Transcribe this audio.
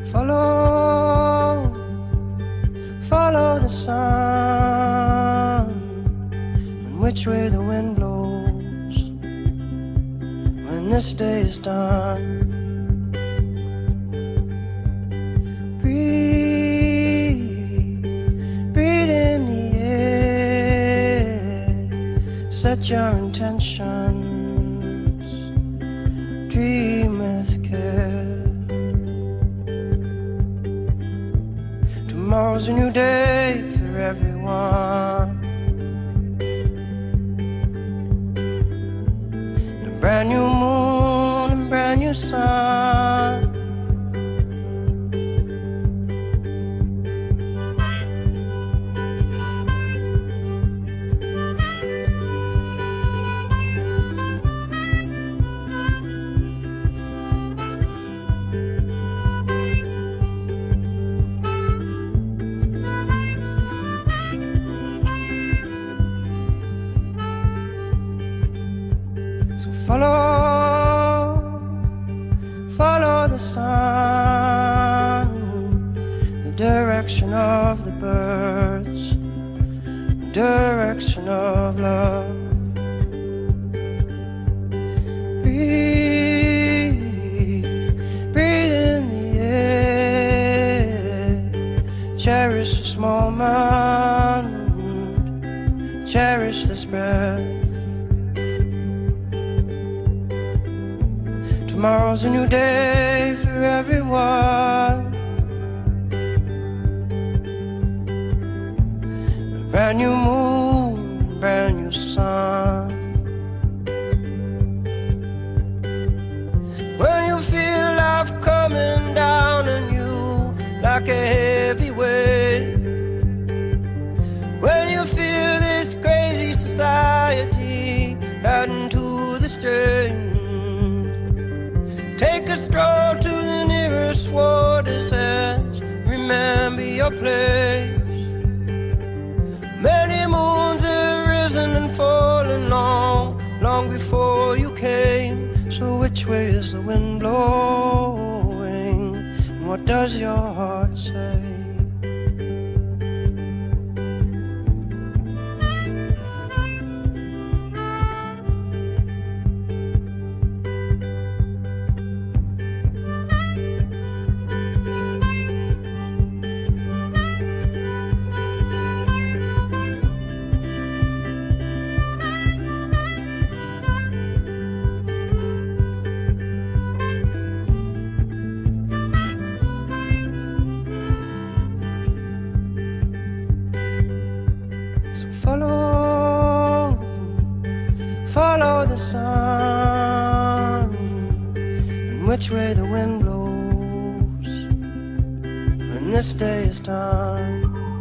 Follow, follow the sun, and which way the wind blows when this day is done. Breathe, breathe in the air, set your intentions, dream with care. Tomorrow's a new day for everyone, a brand new moon and brand new sun. So follow, follow the sun, the direction of the birds, the direction of love. Breathe, breathe in the air, cherish this moment, cherish this breath. Tomorrow's a new day for everyone, a brand new moon, brand new sun. When you feel life coming down on you like a heavy weight, when you feel this crazy society adding to the strain, take a stroll to the nearest water's edge. Remember your place. Many moons have risen and fallen long, long before you came. So which way is the wind blowing? And what does your heart say? So follow, follow the sun, and which way the wind blows when this day is done.